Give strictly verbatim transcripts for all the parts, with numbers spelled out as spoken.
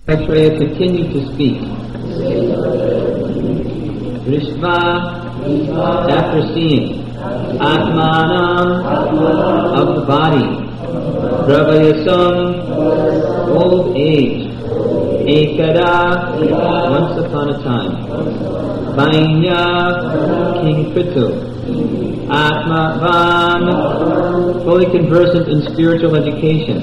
Maitreya continued to speak. Rishva, after seeing Atmanam, of the body, Pravayasam, old age, Ekada, once upon a time, Vainya, King Prithu, Atmavan, fully conversant in spiritual education,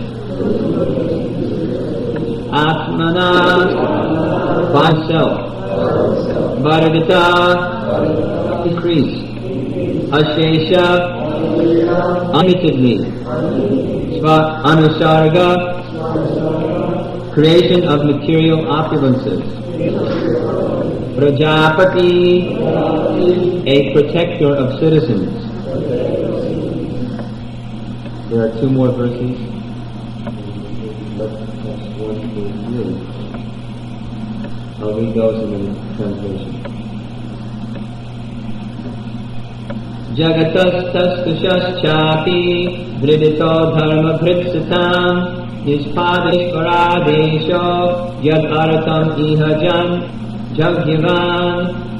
Atmana, by himself, Bharagata, increase, Ashesha, unlimitedly, Sva Anusarga, creation of material opulences, Prajapati, a protector of citizens. There are two more verses. I'll read those in the translation. Jagatastastushaschati vridito dharma vritsatam nispadishvaradesho yad aratam ihajan jagyavan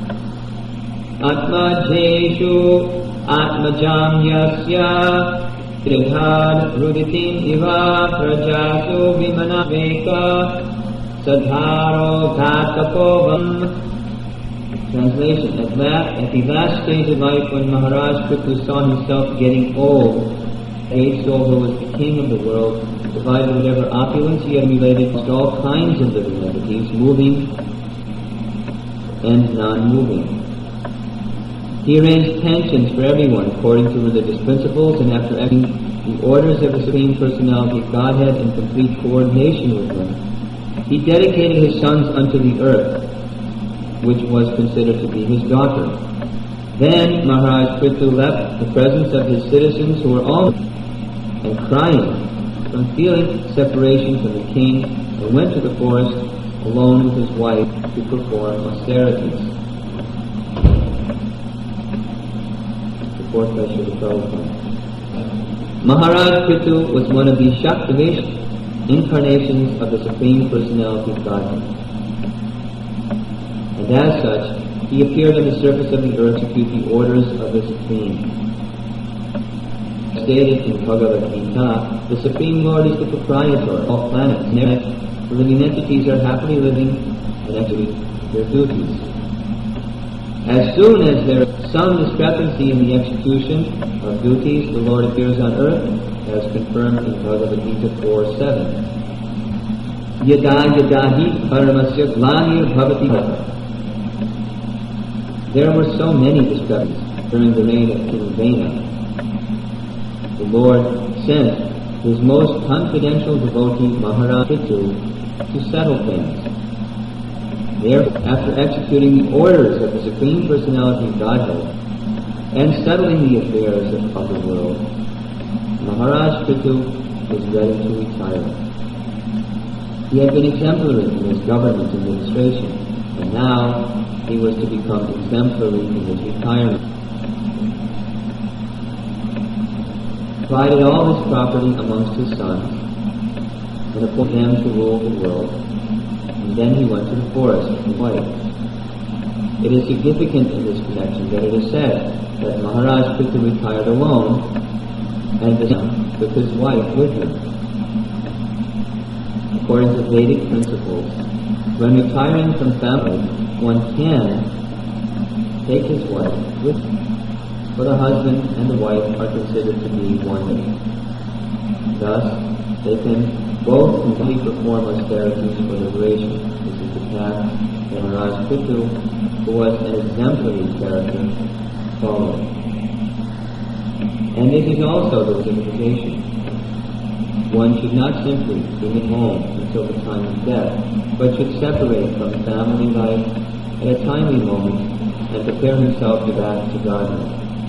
atmajeshu atmajamyasya tridhad ruditim iva prajasu vimanaveka sadharo dhatapovam. Translation: At that, at the last stage of life, when Maharaj Prithu saw himself getting old, a soul who was the king of the world, provided whatever opulence he had related to all kinds of living entities, moving and non-moving. He arranged pensions for everyone according to religious principles, and after acting the orders of the Supreme Personality of Godhead in complete coordination with him, he dedicated his sons unto the earth, which was considered to be his daughter. Then Maharaj Prithu left the presence of his citizens, who were all and crying from feeling separation from the king, and went to the forest alone with his wife to perform austerities. The fourth by Srila Prabhupada. Maharaj Prithu was one of the Shaktivish incarnations of the Supreme Personality of Godhead. And as such, he appeared on the surface of the earth to execute the orders of the Supreme. Stated in Bhagavad Gita, the Supreme Lord is the proprietor of all planets, and the living entities are happily living and executing their duties. As soon as there is some discrepancy in the execution of duties, the Lord appears on earth, as confirmed in Bhagavad Gita four seven. Yada yadahi paramasya glanir bhavati bhava. There were so many discrepancies during the reign of King Vena. The Lord sent his most confidential devotee, Maharaj Prithu, to settle things. Therefore, after executing the orders of the Supreme Personality of Godhead and settling the affairs of the world, Maharaj Prithu was ready to retire. He had been exemplary in his government administration, and now he was to become exemplary in his retirement. Divided all his property amongst his sons, and appointed them to rule the world, and then he went to the forest with his wife. It is significant in this connection that it is said that Maharaj Prithu retired alone, and the son took his wife with him. According to Vedic principles, when retiring from family, one can take his wife with him, for the husband and the wife are considered to be one. Thus, they can both completely perform austerities for liberation. This is the path that Maharaj Prithu, who was an exemplary character, followed. And this is also the signification. One should not simply be at home until the time of death, but should separate from family life at a timely moment and prepare himself to back to Godhead.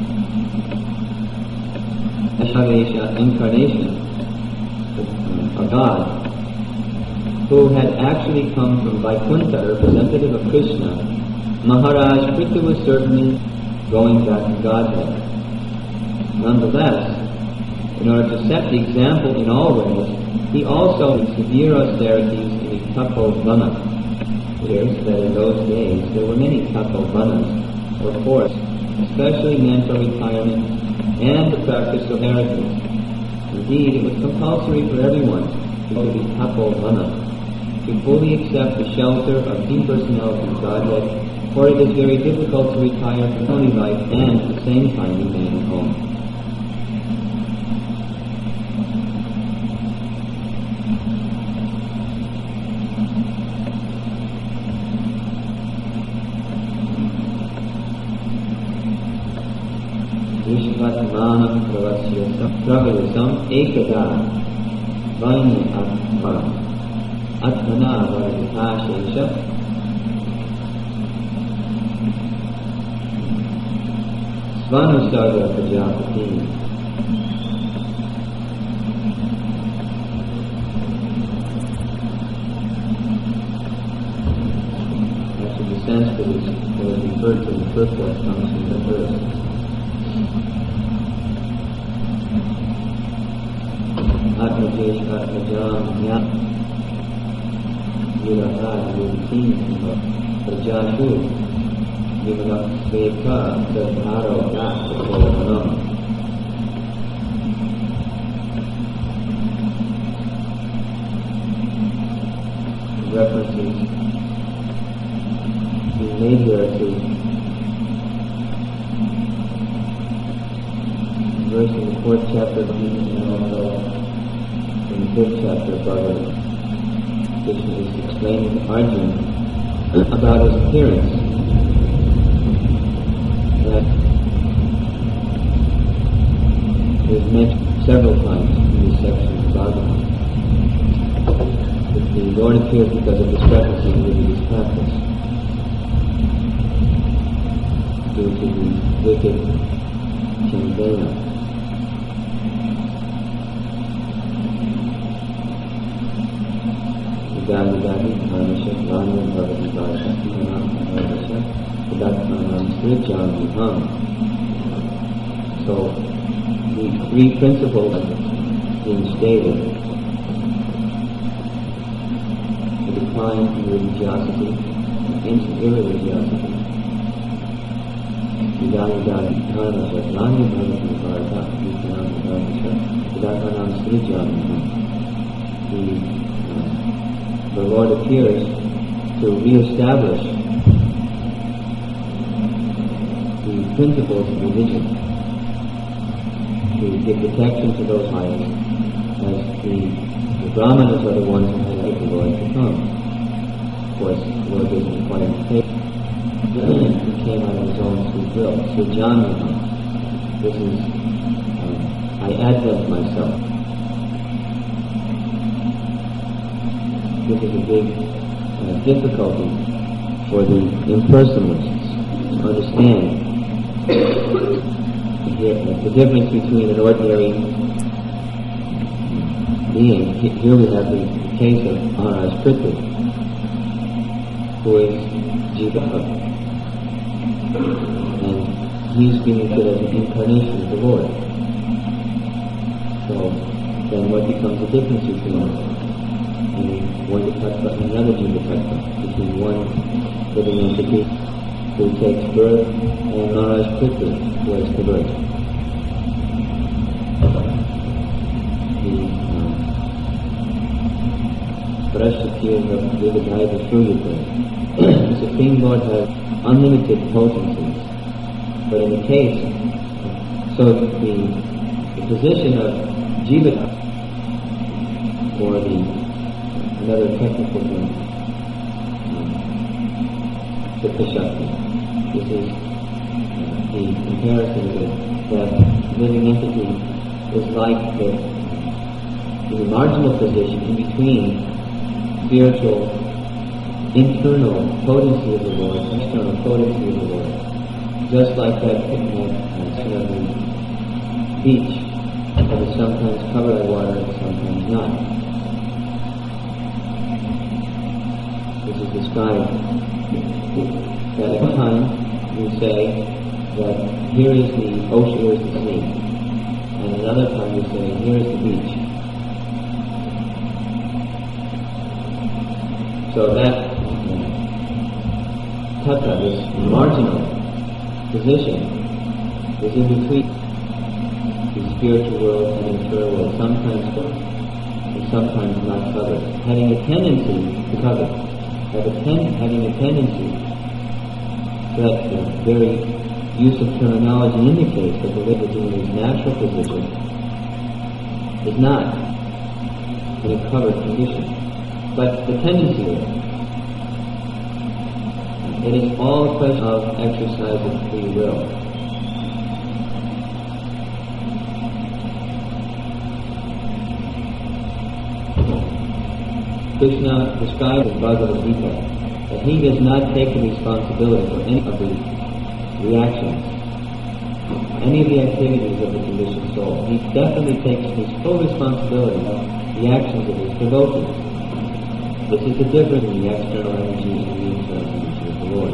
Ashavesha incarnation of God, who had actually come from Vaikuntha, representative of Krishna, Maharaj Prithu was certainly going back to Godhead. Nonetheless, in order to set the example in all ways, he also in severe austerities in the tapovana. It is that in those days there were many tapovanas, or forests, especially mental retirement and the practice of heretics. Indeed, it was compulsory for everyone to be tapovana, to fully accept the shelter of impersonality of Godhead, for it is very difficult to retire from holy life and at the same time remain at home. Vishvatmanam pravasyasam pravayasam ekada vaini atma atmana varakashesha svanusarva prajapati. Actually, the Sanskrit is that is referred to in the first place comes from the verse. Atmajesh atmajam yat yuraha yuritin prajashu yuraha sveka sadharo gat. References being made here to verse in the fourth chapter of Gita and also in the fifth chapter of Bhagavad Gita. Krishna is explaining to Arjuna about his appearance, that is mentioned several times in this section of Bhagavad Gita. That the Lord appeared because of discrepancies with his practice, due to the wicked Chandana. Gadi Gadi Dhanasha Dhanam Bhavati Bhavati Dhanam Dhanasha Dhanam Srijam Viham. So, the three principles being stated: the decline in religiosity, into irreligiosity. Gadi Gadi Dhanasha Dhanam Bhavati Bhavati Dhanam Dhanasha Dhanam Srijam Viham. The Lord appears to re-establish the principles of religion, to give protection to those lives, as the, the Brahmanas are the ones who invite the Lord to come. Of course, the Lord doesn't require to take. He came out of his own sweet will. So Janmana, this is, um, I advent myself. This is a big uh, difficulty for the impersonalists to understand the, the difference between an ordinary being. Here we have the, the case of Maharaj Prithvi, who is Jiva, and he's being considered as an incarnation of the Lord. So then what becomes the difference between and one tattva and another jiva tattva, between one living entity who takes birth and Maharaj Prithvi, who has the birth. The Prashakir of Vividhaya Shruyate. The Supreme Lord has unlimited potencies, but in the case, so the, the position of jiva, or the another technical term, Chitta Shakti. This is uh, the comparison that that living entity is like the, the marginal position in between spiritual internal potency of the Lord, external potency of the Lord. Just like that picnic on the beach that is sometimes covered by water and sometimes not. This is described that at times we say that here is the ocean, here is the sea, and another time we say, here is the beach. So that uh, tattva, this marginal position, is in between the spiritual world and the material world, sometimes covered, and sometimes not covered, having a tendency to cover, have a ten, having a tendency that the very use of terminology indicates that the individual in his natural position is not in a covered condition. But the tendency is, it is all a question of exercise of free will. Krishna describes in Bhagavad Gita that he does not take the responsibility for any of the reactions, any of the activities of the conditioned soul. He definitely takes his full responsibility of the actions of his devotees. This is the difference in the external energy and the internal energy of the Lord.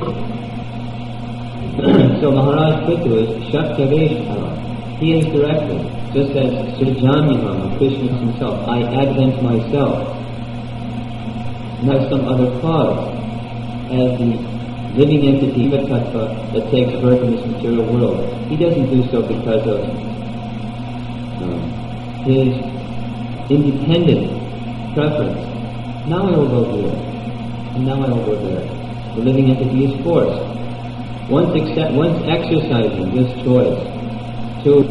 So Maharaj Pitu is Shaktavesh. He is directed, just as Srijamyam, Krishna himself, I advent myself, not some other cause, as the living entity, the tattva, that takes birth in this material world. He doesn't do so because of um, his independent preference. Now I will go here, and now I will go there. The living entity is forced. Once, accept, once exercising this choice to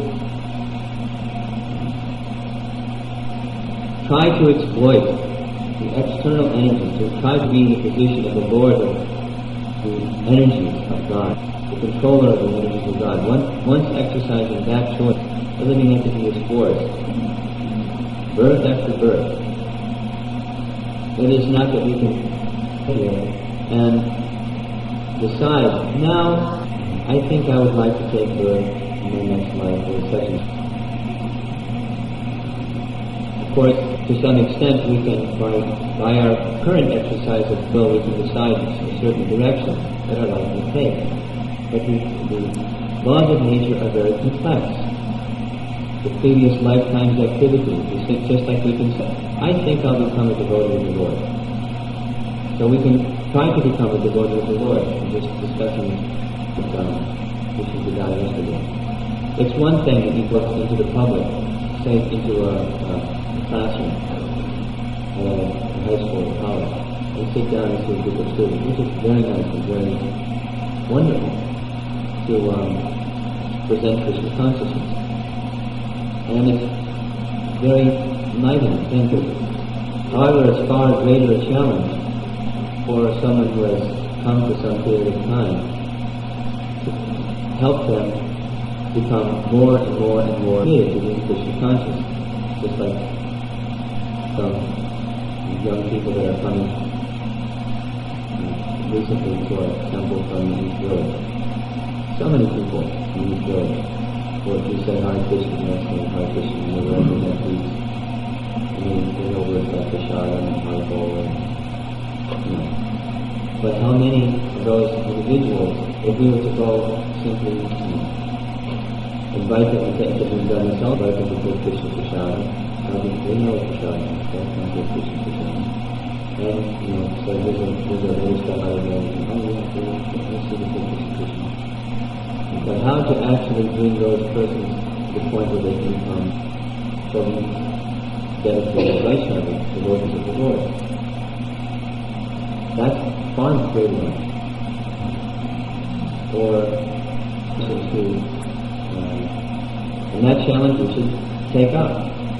try to exploit the external energy, to try to be in the position of the Lord of the energies of God, the controller of the energies of God. Once, once exercising that choice, the living entity is forced, birth after birth. It is not that we can sit here and decide, now I think I would like to take birth in my next life or such and such. Of course, to some extent we can, by, by our current exercise of will, we can decide a certain direction that our life will take. But the, the laws of nature are very complex. The previous lifetime's activities, just like we can say, I think I'll become a devotee of the Lord. So we can try to become a devotee of the Lord. I'm just discussing with um, the guy yesterday. It's one thing that you go into the public, say into a, a classroom, at a high school or college, and sit down and see a group of students, which is very nice and very wonderful to um, present Krishna consciousness. And it's very enlightening, thank you. However, it's far greater a challenge for someone who has come for some period of time to help them become more and more and more committed to being Krishna conscious. Just like some young people that are coming uh, recently to our temple from the East Village. So many people in the East Village. Or if you say Hare Krishna, yes, and Hare Krishna, and they represent these, and they, they know words like Prashadam and Haribol, and, you know. But how many of those individuals, if we were to go simply, you know, invite them to take the Vrindavan itself, invite them to take Krishna Prashadam, now they, they know Prashadam, they can't take Krishna Prashadam. And, you know, so there's a, there's a very step out of there, and, oh yeah, let's see the Krishna Krishna. But how to actually bring those persons to the point where they can become totally dedicated Vaishnavas, devotees of the Lord. That's far greater one. Or to, uh, and that challenge we should take up.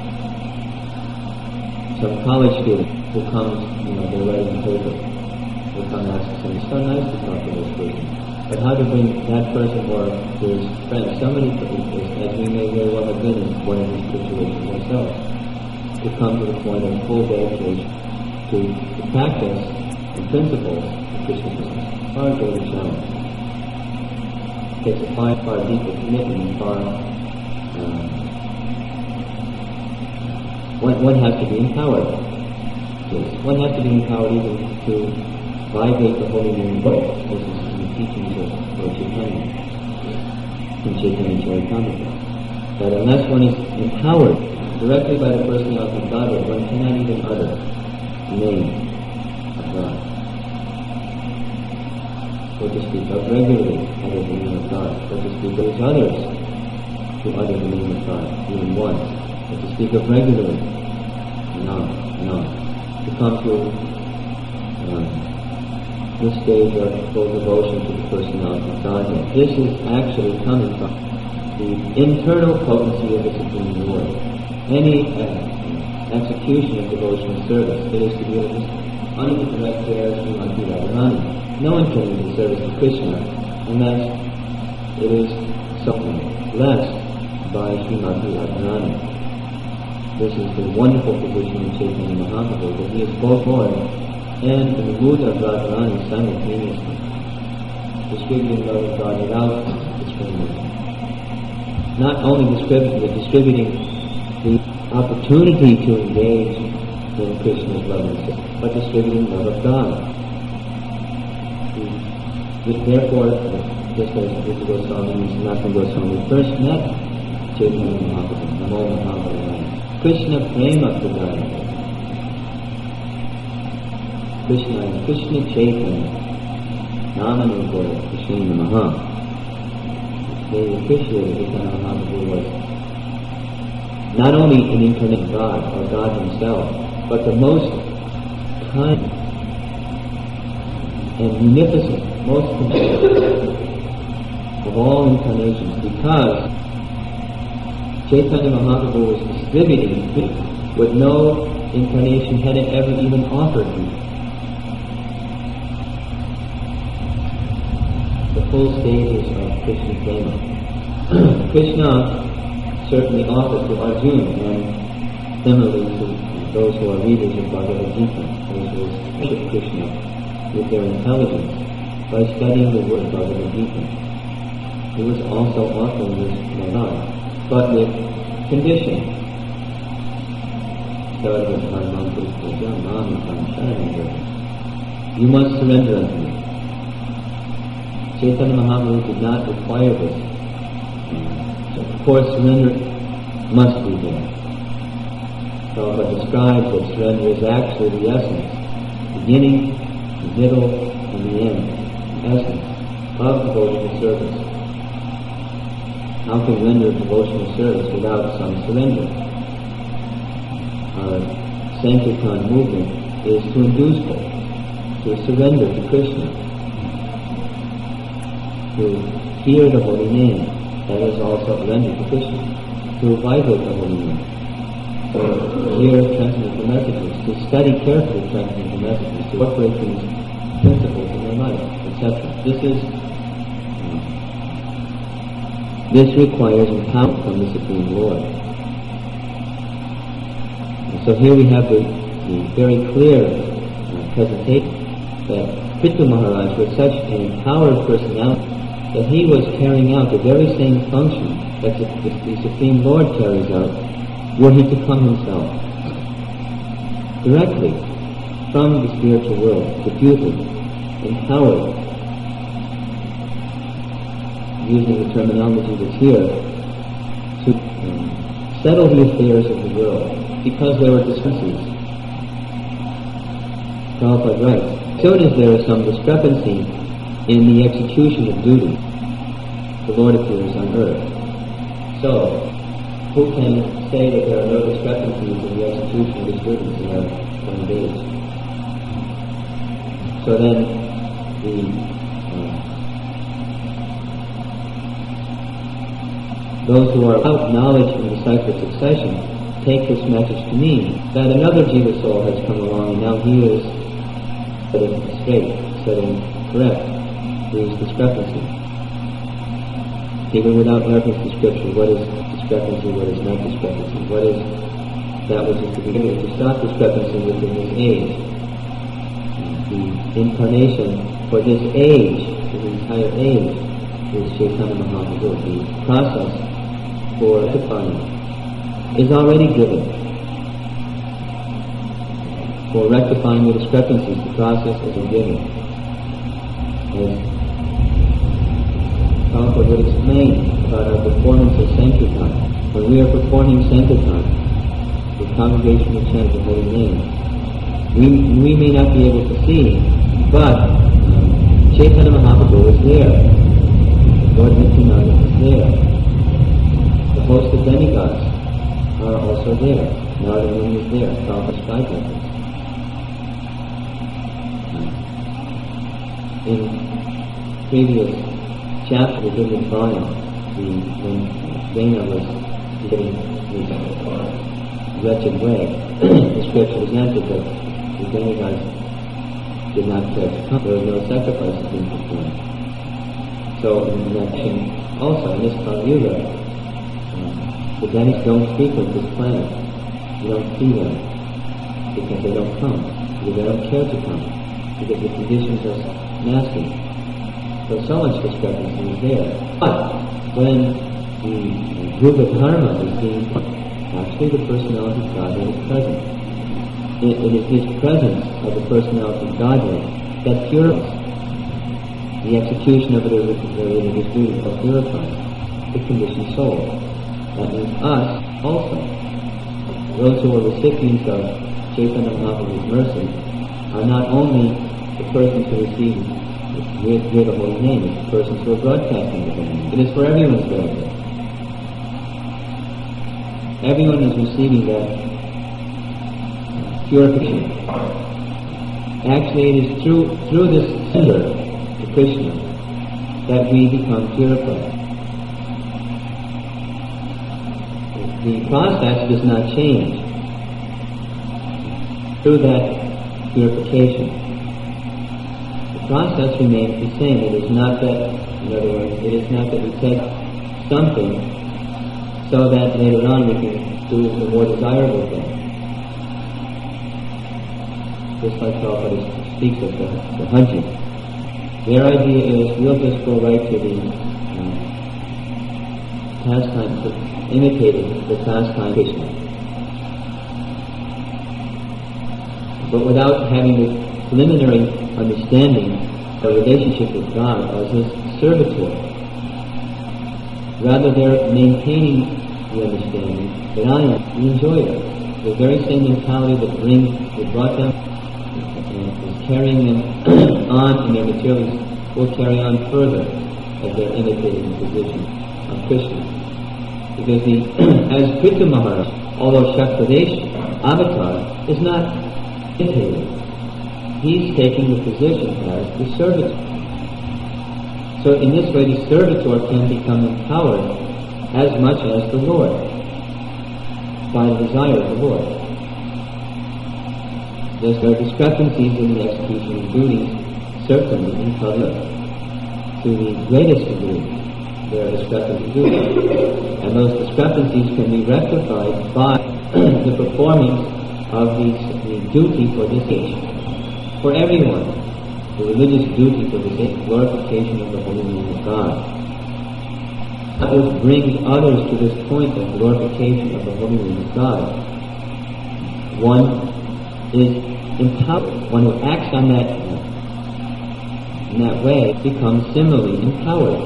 Some college student who comes, you know, they're writing a paper, will come and ask us, and it's so nice to talk to this person. But how to bring that person or his friends, somebody, as we may very well have been in one of these situations ourselves, to come to the point of full dedication to the practice and principles of Krishna consciousness. Far greater challenge. It takes a far, far deeper commitment and far... Um, one, one has to be empowered. One has to be empowered even to vibrate the holy name of God. This is teachings of Lord Chaitanya in Chaitanya Charitamrita. that unless one is empowered directly by the personality of Godhead, one cannot even utter the name of God. So to speak of regularly utter the name of God, so to speak of others to utter the name of God, even once, so to speak of regularly, and on, and on, to come to um, this stage of full devotion to the personality of Godhead. This is actually coming from the internal potency of the Supreme Lord. Any uh, execution of devotional service, it is to be under the direct care of Srimati Radharani. No one can do service to Krishna unless it is something blessed by Srimati Radharani. This is the wonderful position in Chaitanya Mahaprabhu, that he is both Lord and in the mood of Radharani simultaneously, distributing love of God without discrimination. Not only distributing, but distributing the opportunity to engage in Krishna's love and service, but distributing love of God. Therefore, just as Rupa Goswami and Sanatana Goswami first met Chaitanya Mahaprabhu, Namo Mahaprabhu, Krishna Prema Pradaya, Krishna and Krishna Chaitanya, Namanukara Krishna Namaha. They appreciated Chaitanya Mahaprabhu was not only an incarnate God, or God himself, but the most kind and munificent, most compassionate of all incarnations, because Chaitanya Mahaprabhu was distributing what no incarnation had ever even offered him. The full stages of Krishna Prema. Krishna certainly offered to Arjuna, and similarly to those who are readers of Bhagavad Gita, those who worship Krishna with their intelligence by studying the word Bhagavad Gita. He was also offering this to God, but with condition. You must surrender unto me. Chaitanya Mahaprabhu did not require this. So of course surrender must be there. Prabhupada describes that surrender is actually the essence, beginning, the middle, and the end, the essence of devotional service. How can we render devotional service without some surrender? Our Sankirtan movement is to induce folk to surrender to Krishna, to hear the holy name, that is also surrender to Krishna, to vibrate the holy name, to hear transcendental messages, to study carefully transcendental messages, to incorporate these principles in their life, et cetera. This is This requires empowerment from the Supreme Lord. And so here we have the, the very clear uh, presentation that Prithu Maharaj was such an empowered personality that he was carrying out the very same function that the, the, the Supreme Lord carries out were he to come himself directly from the spiritual world, deputed, empowered, using the terminology that's here, to um, settle the affairs of the world, because there were discrepancies. Prabhupada writes, as soon as there is some discrepancy in the execution of duty, the Lord appears on earth. So, who can say that there are no discrepancies in the execution of his duties in our own days? So then, the those who are without knowledge in the cycle of succession take this message to mean that another Jiva soul has come along and now he is setting straight, setting correct these discrepancies. Even without reference to Scripture, what is discrepancy, what is not discrepancy, what is that which is to be given to stop discrepancy within this age. The incarnation for this age, for the entire age, is Chaitanya Mahaprabhu. The process for rectifying is already given. For rectifying the discrepancies, the process is given. As Prabhupada would explain about our performance of Sankirtan, when we are performing Sankirtan, the congregation will chant the holy name. We, we may not be able to see, but um, Chaitanya Mahaprabhu is there. Lord Nityananda is there. The host of demigods are also there. Narada Muni is there. Prabhupada Sky Temples. In previous chapters of this volume, the, when Dana was getting his wretched way, the scripture was answered that the demigods did not care to come. There were no sacrifices being performed. So in that section, also in this Kali Yuga, uh, the demigods don't frequent this planet. You don't see them because they don't come, because they don't care to come, because the conditions are nasty. So so much discrepancy is there. But when the Rupa Dharma is seen, actually the personality of Godhead is present. It, it is this presence of the personality of Godhead that purifies. The execution of the religious duty will purify the conditioned soul. That means us also. Those who are recipients of Chaitanya Mahaprabhu's mercy are not only the persons who receive with, with the holy name, it's the persons who are broadcasting the holy name. It is for everyone's benefit. Everyone is receiving that purification. Actually, it is through through this sender to Krishna that we become purified. The process does not change through that purification. The process remains the same. It is not that, in other words, it is not that we take something so that later on we can do the more desirable thing. Just like Prabhupada speaks of the, the hunting. Their idea is we'll just go right to the uh, pastime, to imitating the pastime of Krishna. But without having the preliminary understanding of a relationship with God as His servitor. Rather, they're maintaining the understanding that I am the enjoyer. The very same mentality that brings, that brought them and is carrying them on in their materials will carry on further as they're imitating the position of Krishna. Because the, as Prithu Maharaj, although Shaktadesh avatar is not imitating, he's taking the position as the servitor. So in this way, the servitor can become empowered as much as the Lord by the desire of the Lord. Thus, there are discrepancies in the execution of duties, certainly in Kali. To the greatest degree, there are discrepancies in duties. And those discrepancies can be rectified by the performance of the, the duty for this age. For everyone, the religious duty for the glorification of the holy name of God. That would bring others to this point of glorification of the holy name of God. One is empowered. One who acts on that in that way becomes similarly empowered.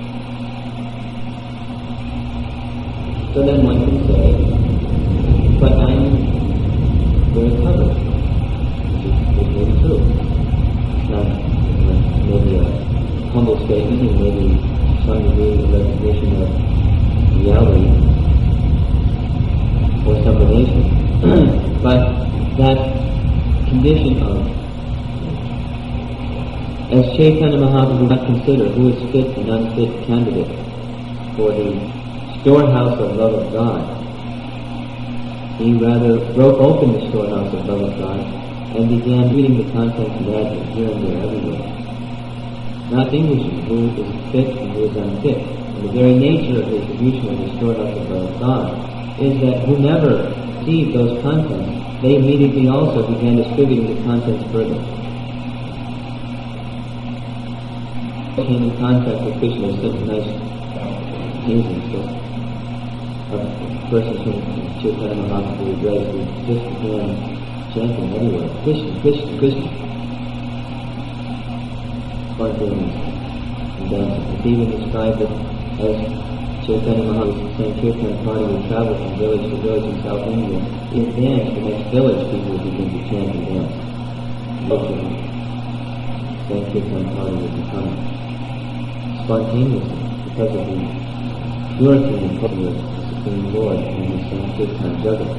So then one can say, but I'm very covered. Which may be true. It's not uh, maybe a humble statement, and maybe some degree of recognition of reality or sublimation. But that condition of, as Chaitanya Mahaprabhu did not consider who is fit and unfit candidate for the storehouse of love of God, he rather broke open the storehouse of love of God and began reading the contents of that here and there everywhere. Not distinguishing who is fit and who is unfit. And the very nature of the distribution of the storehouse of love of God is that whomever received those contents, they immediately also began distributing the contents further. Came in contact with Krishna is such a nice instance of persons whom Chaitanya Mahaprabhu addressed who just began chanting everywhere, Krishna, Krishna, Krishna. Spontaneous and dancing. It's even described as Chaitanya Mahaprabhu's Sankirtan party would travel from village to village in South India. In advance, the next village, people would begin to chant and dance. Locally, Sankirtan party would be coming spontaneously because of the purity and power of the Supreme Lord in the Sankirtan Jagat.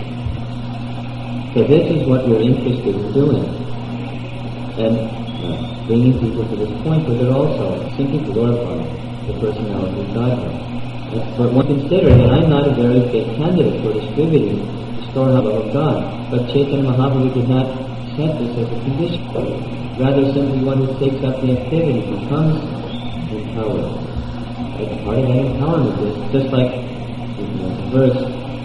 So this is what we're interested in doing, and uh, bringing people to this point where they're also simply to glorify the personality of Godhead. But one consider that I'm not a very fit candidate for distributing the storehouse of God, but Chaitanya Mahaprabhu did not set this as a condition. Rather, simply one who takes up the activity becomes empowered. Like part of that empowerment is just like the verse,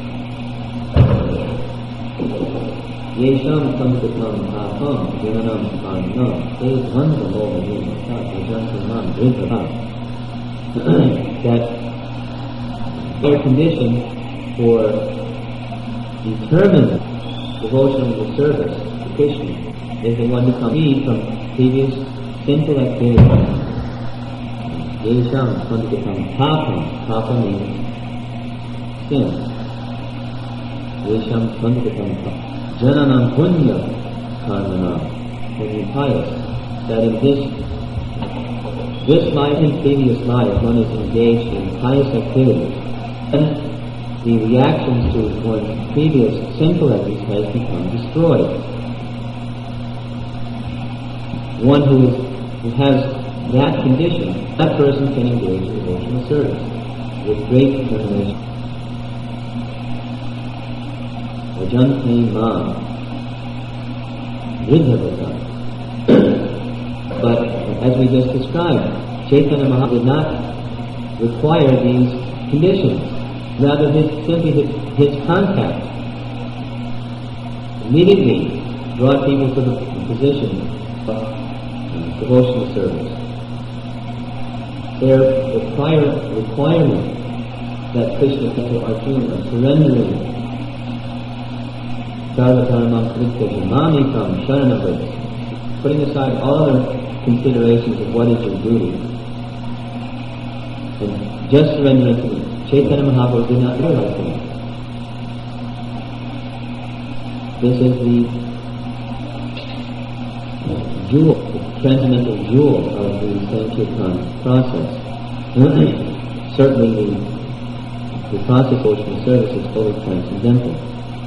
Yesham Sampitam Papam Vinanam Karnam Te Dhanza Lova Yamata Ajansaman Drintabha. That their condition for determined devotional service to Krishna is the one who comes free from previous sinful activities. Yesham Sampitam Papam. Papa means sin. Yesham Sampitam Papam. Jananam punya karmanam, when you pious, that in this, this life and previous life one is engaged in pious activities, and the reactions to one's previous sinful activities has become destroyed. One who, is, who has that condition, that person can engage in devotional service with great determination. Ajante ma Vridhavata. But as we just described, Chaitanya Mahaprabhu did not require these conditions. Rather, his, simply his, his contact immediately brought people to the position of uh, devotional service. Their require, requirement that Krishna said to Arjuna, surrendering Sarvakarmam Kritya Mamikam Sharanavrit, putting aside all other considerations of what is your duty, and just surrendering to me. Chaitanya Mahaprabhu did not realize that. This is the jewel, the transcendental jewel of the Sankirtan process. Certainly the, the process of devotional service is fully transcendental.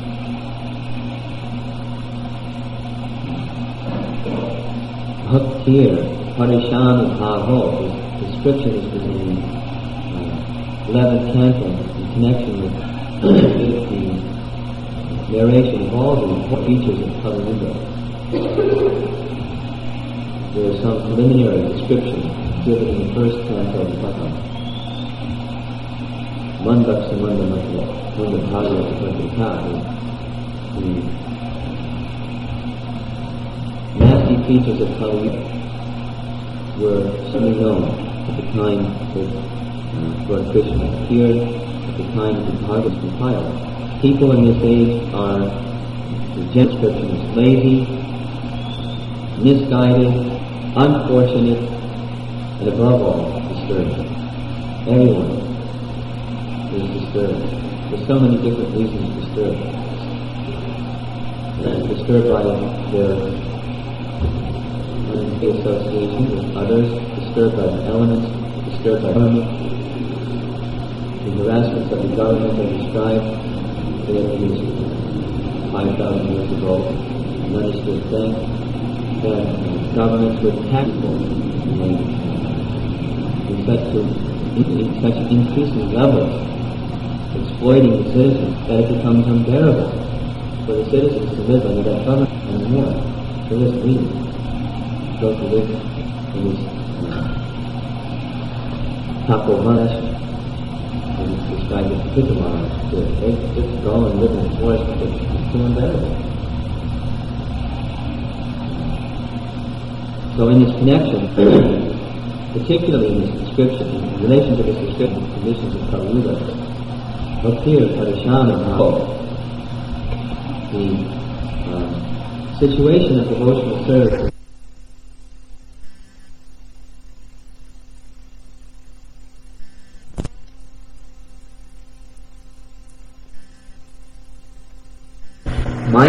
Bhaktir Parishani Bhavo, his description is in the uh, eleventh canto in connection with, with the narration of all the features of Kali-yuga. There is some preliminary description given in the first canto of Bhakti. Mandak Samanda Matla, Manda Bhagavata the nasty features of Kali-yuga were certainly known at the time that uh, Lord Krishna appeared, at the time that the Bhagavad was compiled. People in this age are, the general description is lazy, misguided, unfortunate, and above all, disturbed. Everyone is disturbed. There's so many different reasons disturbed. Uh, disturbed by their association with others, disturbed by the elements, disturbed by government. The harassments of the government are described there is five thousand years ago, an understood thing that governments would attack people in such, to, in such increasing levels, exploiting the citizens, that it becomes unbearable for the citizens to live under that government anymore. For this reason, go to live in this tapovanash, and it's described as Pittamara. They just go and live in the forest because it's too unbearable. So in this connection, particularly in this description, in relation to this description of the conditions of Kali-yuga, Bhaktir Parishana Bhava, the uh, situation of devotional service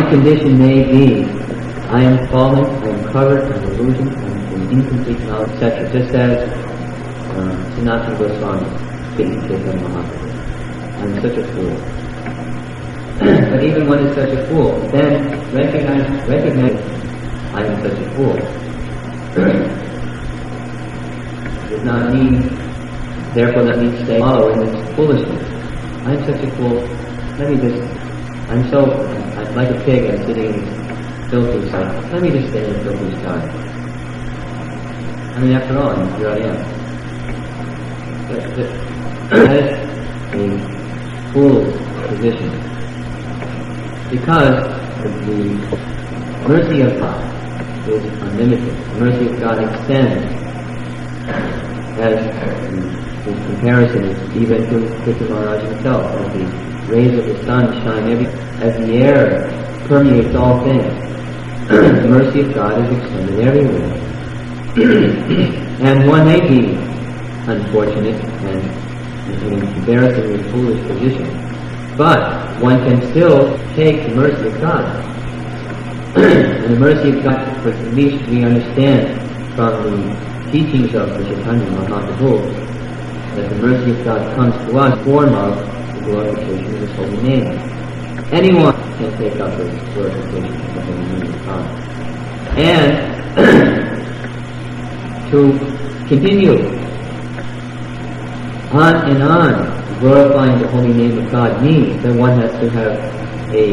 condition may be, I am fallen, I am covered in illusion, I am in incomplete knowledge, et cetera. Just as uh, Sanatana Goswami speaking to Chaitanya Mahaprabhu. I am such a fool. But even one is such a fool, then recognize, recognize I am such a fool. Does not mean, therefore let me stay follow in this foolishness. I am such a fool. Let me just, I'm so, I'm like a pig, I'm sitting in this filthy side. Let me just stay in the filthy side. I mean, after all, here I am. That, that, that is a fool's position. Because the mercy of God is unlimited. The mercy of God extends, as in comparison is even to Krishna Maharaj himself, as the rays of the sun shine every, as the air permeates all things. The mercy of God is extended everywhere. And one may be unfortunate and in an embarrassingly foolish position, but one can still take the mercy of God. And the mercy of God, for at least we understand from the teachings of the Chaitanya Mahaprabhu, that the mercy of God comes to us in the form of the glorification of His holy name. Anyone can take up the glorification of the holy name of God. And to continue on and on glorifying the holy name of God means that one has to have a,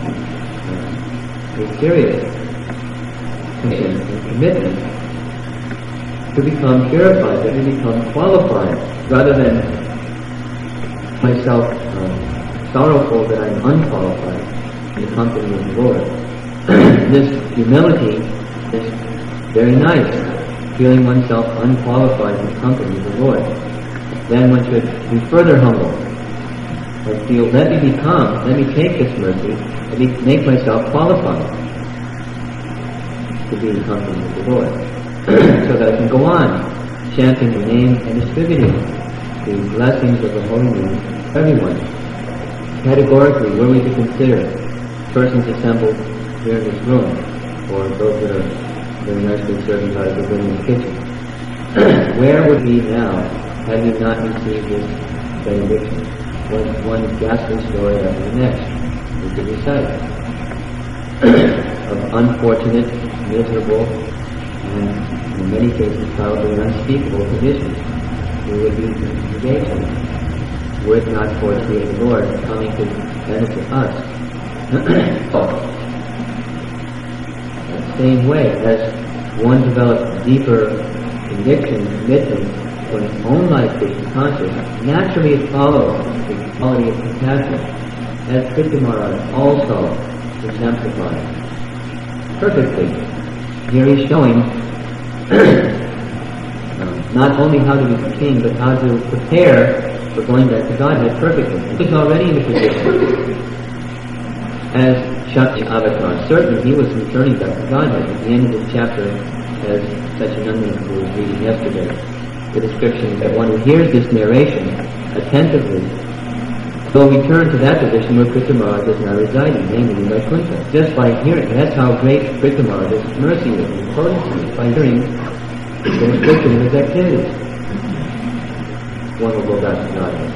a serious commitment to become purified, to become qualified, rather than myself um, sorrowful that I'm unqualified in the company of the Lord. This humility is very nice, feeling oneself unqualified in the company of the Lord. Then one should be further humble and feel, let me become, let me take this mercy, let me make myself qualified to be in the company of the Lord. So that I can go on chanting the name and distributing the blessings of the holy name to everyone. Categorically, were we to consider persons assembled here in this room, or those that are very nicely serving out of the room in the kitchen, where would we now had we not received this benediction? One, one ghastly story after the next we could recite of unfortunate, miserable, and in many cases probably unspeakable conditions we would be engaged in, were it not for the of the Lord coming to benefit us. That same way, as one develops deeper conviction, commitment to one's own life Krishna conscious, naturally it follows the quality of compassion, as Krishna Maharaj also exemplifies perfectly. Here he's showing um, not only how to be king, but how to prepare for going back to Godhead perfectly. He's already in the position as Shakti Avatar. Certainly he was returning back to Godhead. At the end of this chapter, as Sachinanda who was reading yesterday, the description is that one who hears this narration attentively will return to that position where Krishna Maharaj is now residing, namely in Vaikuntha. Just by hearing, that's how great Krishna Maharaj's mercy is and potency is, by hearing the description of his activities. One will go back to Godhead.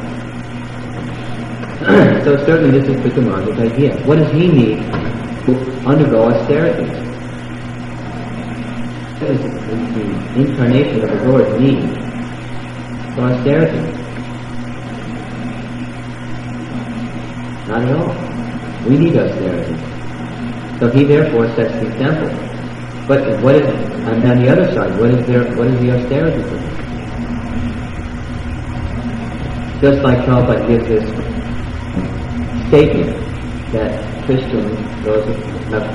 So certainly this is Krishna Maharaj's idea. What does he need to undergo austerity? What is the incarnation of the Lord's need for austerity? Not at all. We need austerity. So he therefore sets the example. But what is, and on the other side, what is there? What is the austerity for him? Just like Prabhupada gives this statement that Christians, those who have,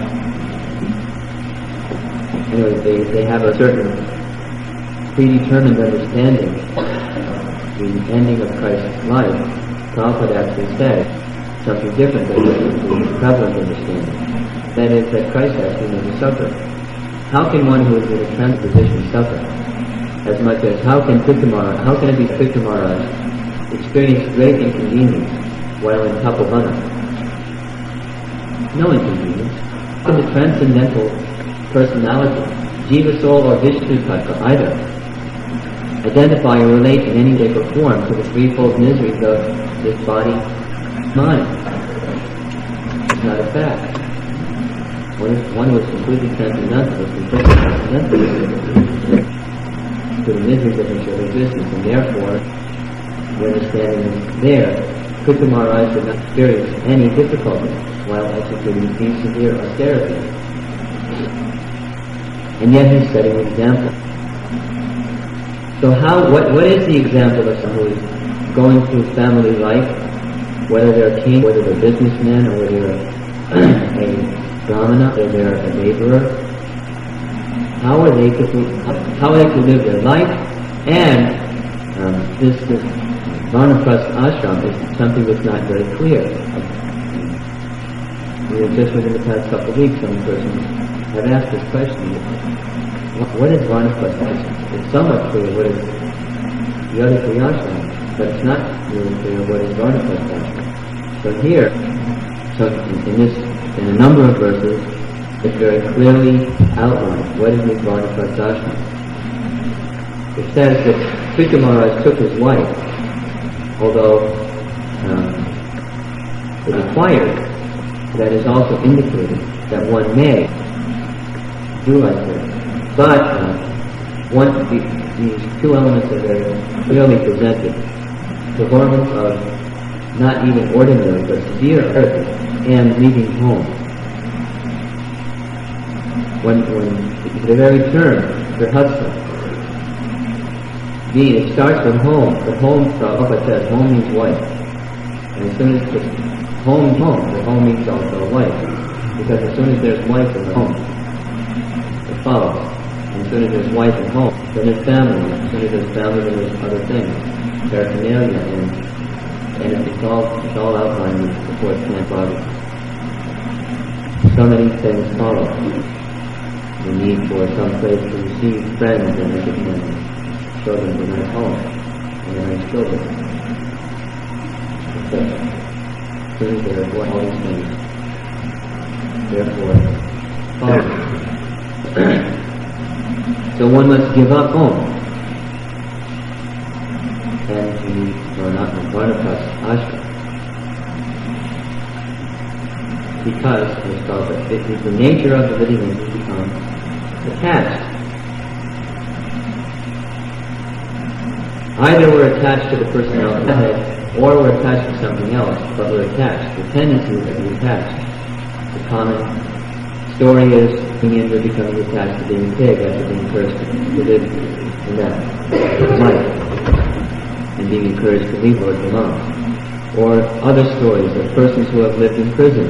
anyway, they, they have a certain predetermined understanding of the ending of Christ's life. Prabhupada actually said something different than the prevalent understanding. That is, that Christ actually never suffered. How can one who is in a trans position suffer? As much as how can Krishna Maharaj, how can it be Krishna Maharaj experience great inconvenience while in Tapovana? no inconvenience. In the transcendental personality, Jiva soul or Vishnu Tattva either, identify or relate in any shape or form to the threefold miseries of this body, mind. It's not a fact. One, is, one was completely transcendental, was completely transcendental to the miseries of material existence, and therefore, the understanding is there. Krishna Maharaj did not experience any difficulty while executing these severe austerities. And yet he's setting an example. So how, what, what is the example of someone who is going through family life, whether they're a king, whether they're businessmen, or whether they're a brahmana, or they're a laborer? How are they to, how are they to live their life? And um, this, this Vanaprastha ashram is something that's not very clear. You know, just within the past couple of weeks, some persons have asked this question: What, what is Vanaprastha ashram? It's somewhat clear what is the other three ashrams, but it's not really clear what is Vanaprastha ashram. So here, so in this, in a number of verses, it's very clearly outlined what is the Vanaprastha ashram. It says that Krishna Maharaj took his wife, although um, it required, that is also indicated that one may do like this. But uh, one, the, these two elements are very clearly presented. The hormones of not even ordinary but severe therapy and leaving home. When, when the very term, grihastha, being, it starts with home. The home, Prabhupada says, home means wife. And as soon as the home is home, the home means also a wife. Because as soon as there's wife in the home, it follows. And as soon as there's wife in home, then there's family. As soon as there's family, then there's other things. Paraphernalia, and, and it's all, it's all outlined in the fourth canto body. So many things follow. The need for some place to receive friends and entertainment. Children to nice home, and a nice children. So, soon there are all these things. Therefore, follow. So one must give up home. And he, or not, Vanaprastha ashram. Because, it's called, it is the nature of the living entity to become attached. Either we're attached to the personality, or we're attached to something else, but we're attached. The tendency is that we're attached. The common story is being in, we're becoming attached to being a pig after being cursed to live in that life, and being encouraged to leave where it belongs. Or other stories of persons who have lived in prison.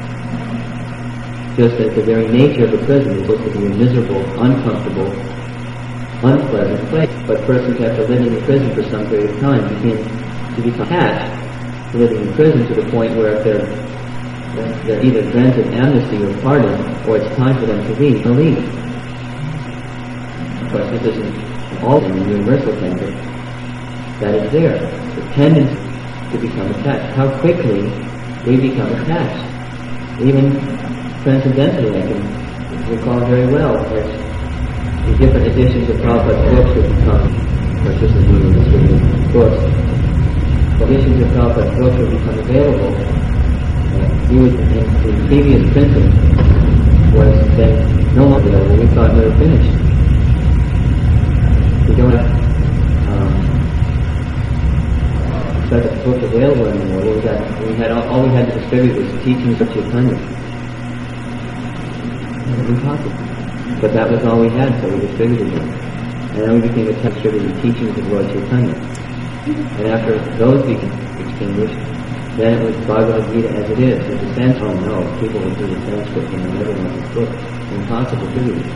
Just as the very nature of the prison is supposed to be a miserable, uncomfortable, unpleasant place, but persons after living in prison for some period of time begin to become attached to living in prison to the point where if they're, they're either granted amnesty or pardon, or it's time for them to leave, they'll leave. Of course, this isn't all thing, a universal thing, but that is there. The tendency to become attached. How quickly we become attached. Even transcendentally, I can recall very well that the different editions of Prabhupada's books would become, or just as we were distributing books, the editions of Prabhupada's books would become available. Uh, we would, in the previous printing was then no longer available. We thought we were finished. We don't have um, such a book available anymore. We, got, we had all, all we had to distribute was the teachings of Chaitanya. It was impossible. But that was all we had, so we distributed them. And then we became attached to the teachings of Lord Chaitanya. And after those became extinguished, then it was Bhagavad Gita as it is. With the Sanskrit, oh no, people would do the Sanskrit and they never want this book. Impossible to read.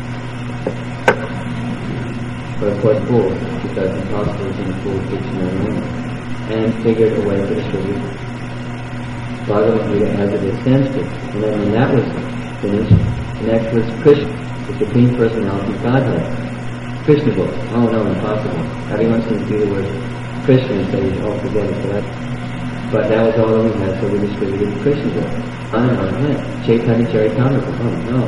But of course fools, because impossible is in the fool's dictionary only. And figured a way to distribute Bhagavad Gita as it is Sanskrit. And then when that was finished, the next was Krishna, the Supreme Personality of Godhead. Krishna book. Oh no, impossible. Everyone's going to see the word Krishna and say, oh, forget it. So that, But that was all that we had, so we distributed Krishna book. On and on it went. Chaitanya Charitamrita. Oh no.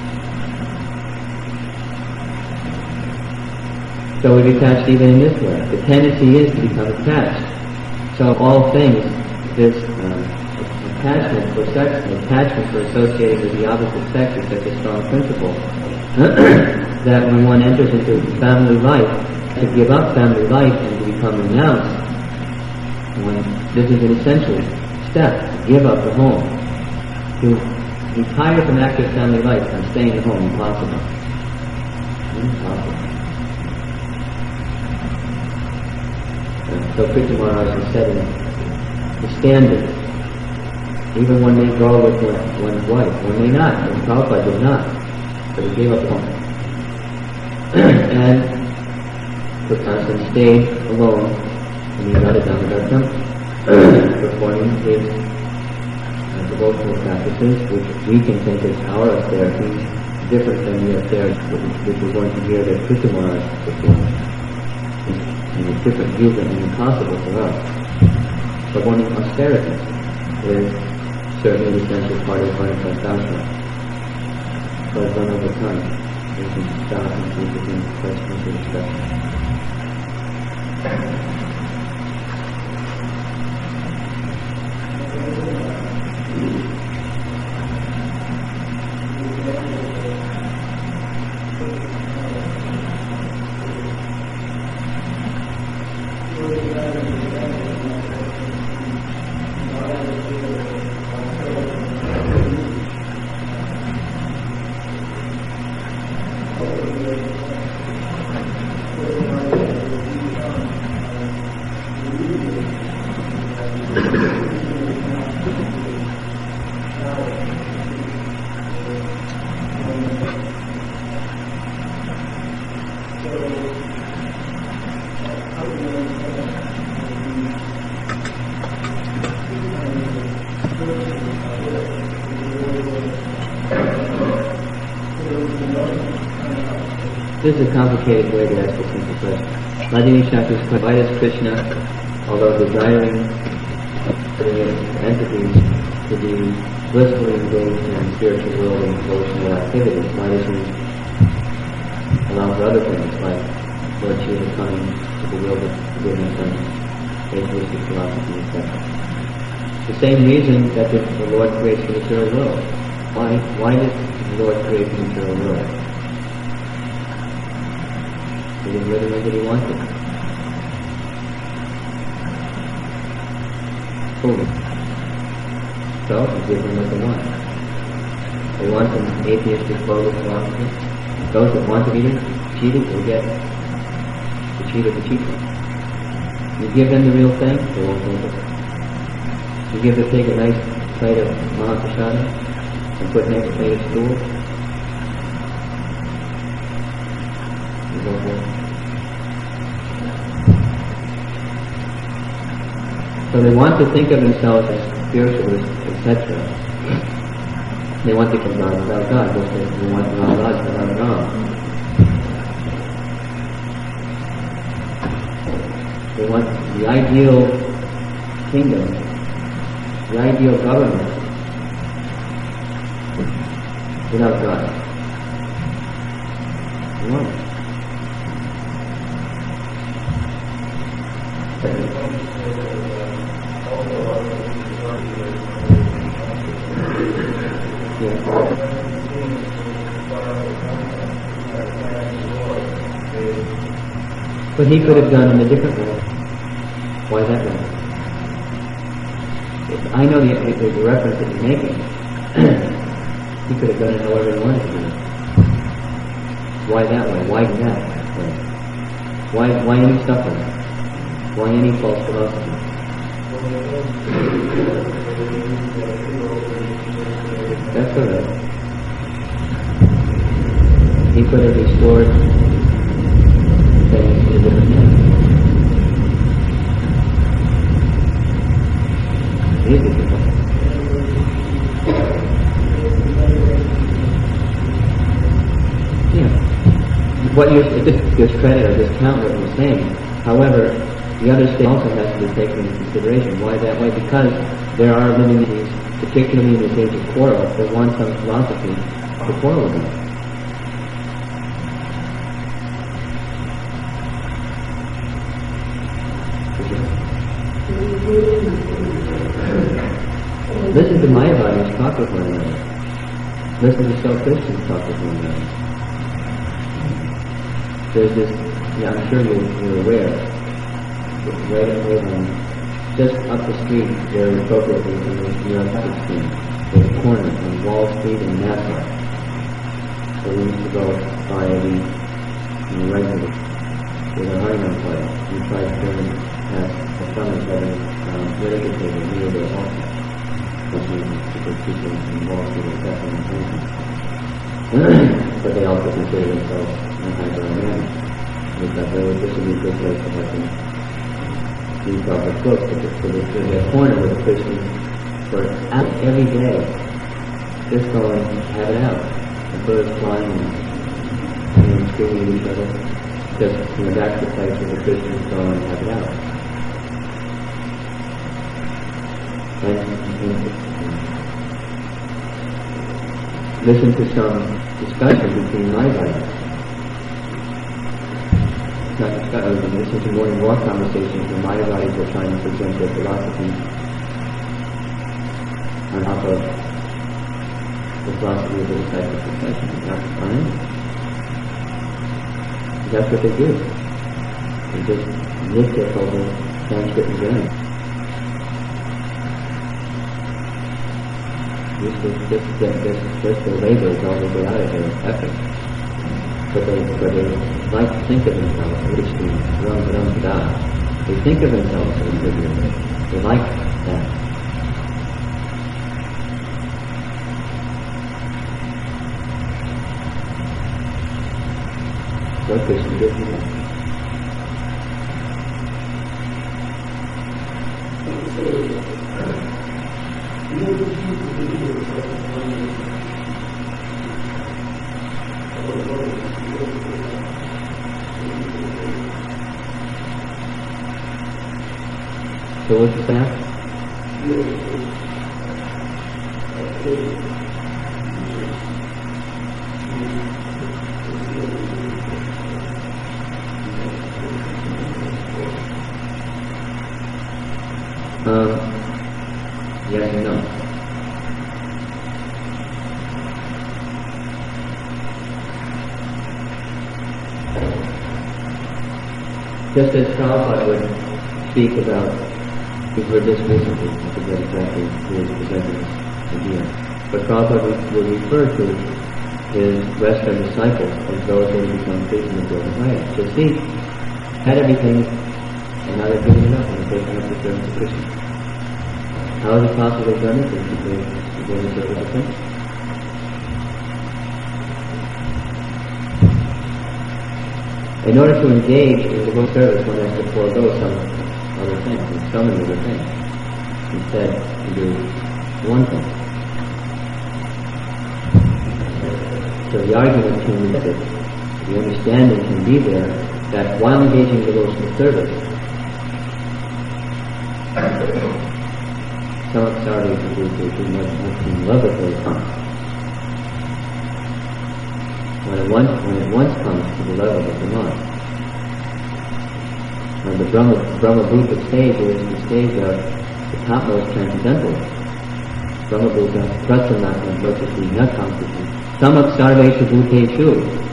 So we're attached even in this way. The tendency is to become attached. So all things, this um, attachment for sex, attachment for associating with the opposite sex is such a strong principle that when one enters into family life, to give up family life and to become renounced, one, this is an essential step, to give up the home. To retire from active family life and stay in the home, impossible. Impossible. So Krishna Maharaj has set in the standard. Even one may go with one's wife, one may not, and Prabhupada did not, but he gave up home. And Prakasan stayed alone in the Radha Damodar temple, performing his uh, devotional practices, which we can think as our austerities, different than the austerities which we're going to hear that Krishna Maharaj performed. And it's different views and impossible for us. But one austerity is certainly an essential part of Varnashastra. So it's done over time. We can stop and see if we can question the discussion. This is a complicated way to ask a simple question. Rajini Shakra's question, why does Krishna, although desiring entities to be blissfully engaged in the spiritual world and devotional activities, why does he allow for other things like Lord Shiva coming to bewilder forgiveness and atheistic philosophy, et cetera? The same reason that the, the Lord creates the material world. Why, why did the Lord create the material world? He didn't really know what he wanted. Fully. So, he gives them what they want. They want an atheistic bogus philosophy. Those that want to be cheated will get the cheat of the cheater. You give them the real thing, they won't take it. You give the pig a nice plate of Mahaprasada and put next plate of stool, you won't take it. So they want to think of themselves as spiritualists, et cetera. They want to become God without God, just as they want Ram Raj without Ram. They want the ideal kingdom, the ideal government without God. They want it. But he could have done in a different way. Why that way? If I know the, the, the reference that you're making. He could have done it however he wanted to do it. Why that way? Why that way? Why, why any suffering? Why any false philosophy? That's correct. He could have restored things in a different manner. It is difficult. Yeah. What you're, it just gives credit or discount what you're saying. However, The other state also has to be taken into consideration. Why that way? Because there are living entities, particularly in this age of quarrel, that want some philosophy to quarrel with them. Listen to Mayavadis talk with one another. Listen to self-Christians talk with one another. There's this, yeah, I'm sure you're, you're aware, right, right on, just up the street, very appropriately, in the New York Street, there's a corner on Wall Street in Nassau. So we used to go by every, you know, regularly, with a Harinam play. We tried to turn past the front of the um, litigation table near the altar. Because people in Wall Street are definitely thinking. But they also consider themselves anti-Brahmanic. Because they would, this would be a good place to have them read Prabhupada's book. So there's going to be a corner where the Christians, for every day, just go and have it out. The birds flying and, you know, screaming at each other. Just, you know, that's the place where the Christians go and have it out. And, and listen to some discussion between Mayavadis. Not discussion, listen to more and more conversations where Mayavadis are trying to present their philosophy on top of the philosophy of the disciple succession. That's fine. That's what they do. They just nitpick over Sanskrit and Grammar. This is just this, this, this the labor is all they get out of their effort. But they, but they like to think of themselves, Rishti, Ram Ram Da. They think of themselves as individuals. They like that. What Krishna did to them. So what's that? Um, yes and no. Just as Prabhupada would speak about, we've heard this recently, I forget exactly who was presenting this idea, but Prabhupada would refer to his Western disciples as those who had become Krishna and Jogavaya. So see, had everything, and now they've given it up and they've taken up the service of Krishna. How is it possible they've done it? Because they gave the service of Krishna. In order to engage in devotional service, one has to forego some other things, and so many other things. Instead, to do one thing. So the argument can be that the understanding can be there that while engaging in devotional service, some sorry to do to do much in love with those comes. When it once when it once comes to the level of the mind. When the Brahma Brahma Bhuta stage is the stage of the topmost transcendental. Brahma Bhuta prasanatma bhakti nakamputi samak sarveshu bhuteshu.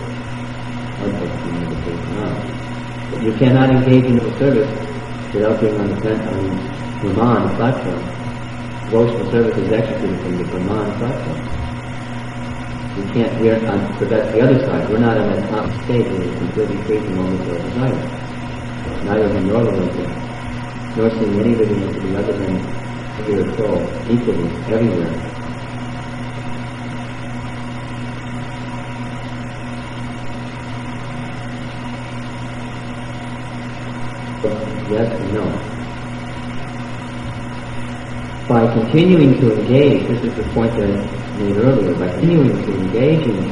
But you cannot engage in the service without being on the on Brahman platform. Devotional service is executed from the Brahman platform. We can't, we're on, so that's the other side. We're not on that top stage where we're completely free from all this desire. Neither the Northern nor seeing any living entity other than spirit soul equally everywhere. Yes and no. By continuing to engage, this is the point that I made earlier, by continuing to engage in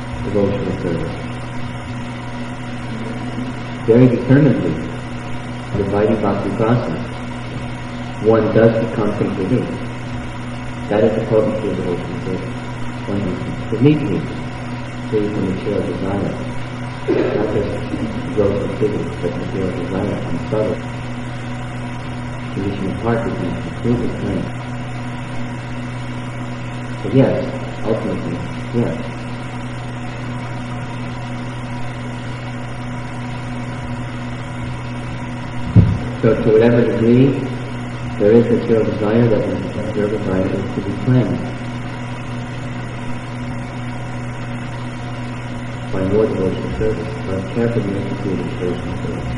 devotional service, very determinedly, the Vaidhi Bhakti process, one does become complete. That is the potency of devotional service. One completely free from material desire. Not just gross activity, but material desire and subtle. Condition of heart becomes completely clean. So yes, ultimately, yes. So to whatever degree there is material desire, that material desire is to be cleansed by more devotional service, by carefully executing devotional service.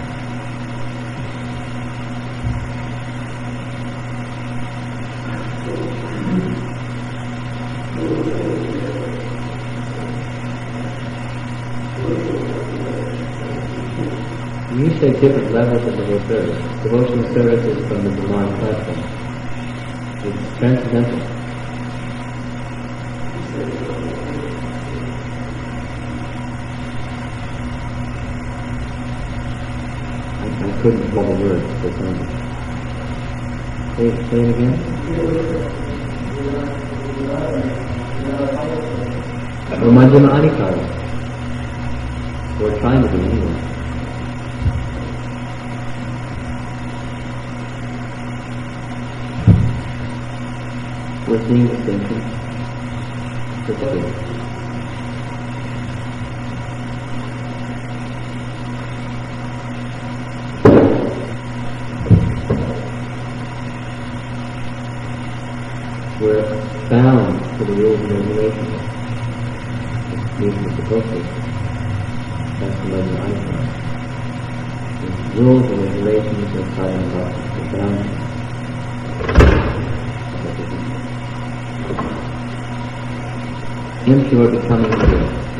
You say different levels of devotional service. Devotional service is from the Brahman platform. It's transcendental. I, I couldn't form a word for something. Say, say it again. Well, Madhyama Adhikara. We're trying to be anyway. We're seeing distinction. Perfectly. We're bound to the rules and regulations. These are supposed to. That's the level I find. The rules and regulations are talking about the boundaries. Impure becoming pure.